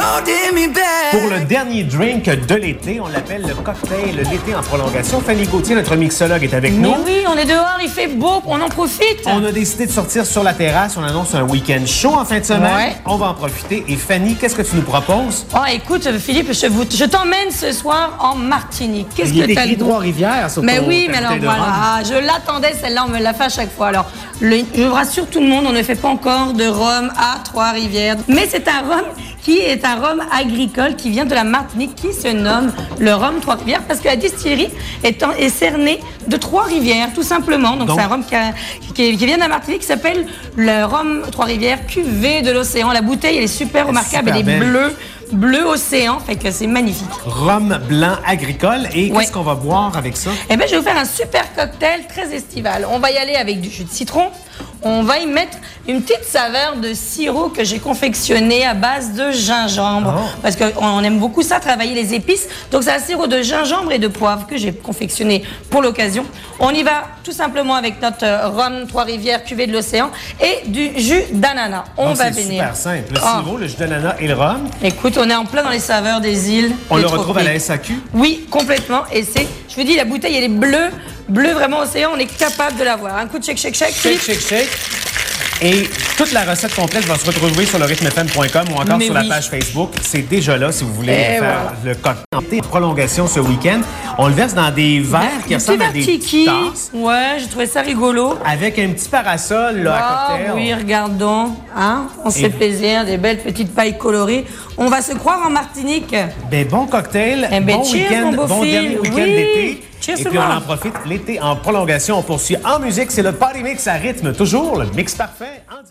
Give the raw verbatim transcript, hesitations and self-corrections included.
Pour le dernier drink de l'été, on l'appelle le cocktail l'été en prolongation. Fanny Gauthier, notre mixologue, est avec Mais nous. oui, on est dehors, il fait beau, on en profite. On a décidé de sortir sur la terrasse. On annonce un week-end chaud en fin de semaine. Ouais. On va en profiter. Et Fanny, qu'est-ce que tu nous proposes? Oh, écoute, Philippe, je, vous- je t'emmène ce soir en Martinique. Qu'est-ce Il que est t'as écrit le goût? Trois-Rivières sur Mais ton- oui, ta mais alors bouteille de rhum. voilà, je l'attendais, celle-là, on me l'a fait à chaque fois. Alors, le- je rassure tout le monde, on ne fait pas encore de rhum à Trois-Rivières. Mais c'est un rhum qui est un rhum agricole qui vient de la Martinique, qui se nomme le rhum Trois-Rivières, parce que la distillerie est, en- est cernée de Trois-Rivières, tout simplement. Donc, Donc- c'est un rhum qui, a- qui- qui vient de la Martinique, qui s'appelle le rhum Trois-Rivières, cuvée de l'océan. La bouteille, elle est super remarquable, super elle est belle. bleue, bleu océan, fait que c'est magnifique. Rhum blanc agricole. Et Ouais. qu'est-ce qu'on va boire avec ça? Eh bien, je vais vous faire un super cocktail très estival. On va y aller avec du jus de citron. On va y mettre une petite saveur de sirop que j'ai confectionné à base de gingembre. Oh. Parce qu'on aime beaucoup ça, travailler les épices. Donc, c'est un sirop de gingembre et de poivre que j'ai confectionné pour l'occasion. On y va tout simplement avec notre euh, rhum Trois-Rivières cuvée de l'océan et du jus d'ananas. On Donc, va c'est venir. super simple. Le Ah. sirop, le jus d'ananas et le rhum. Écoute, on est en plein dans les saveurs des îles. On des le retrouve à la tropiques. S A Q. Oui, complètement. Et c'est, je vous dis, la bouteille, elle est bleue, bleue vraiment océan. On est capable de la voir. Un coup de shake, shake, shake. Shake, shake, shake. Et toute la recette complète va se retrouver sur le rythme f m point com ou encore Mais sur oui. la page Facebook. C'est déjà là si vous voulez Et faire voilà. le cocktail en prolongation ce week-end. On le verse dans des verres qui Un ressemblent petit à des vertiki. tasses Ouais, j'ai trouvé ça rigolo. avec un petit parasol là, à Ah cocktail. oui, regardons. Hein? On se Et- fait plaisir, des belles petites pailles colorées. On va se croire en Martinique. Ben, bon cocktail, Eh ben, bon cheers, week-end, mon beau bon Phil. dernier week-end Oui. d'été. Cheers Et tout puis le on monde. en profite. L'été en prolongation, on poursuit en musique. C'est le Party Mix à rythme, toujours le mix parfait en direct.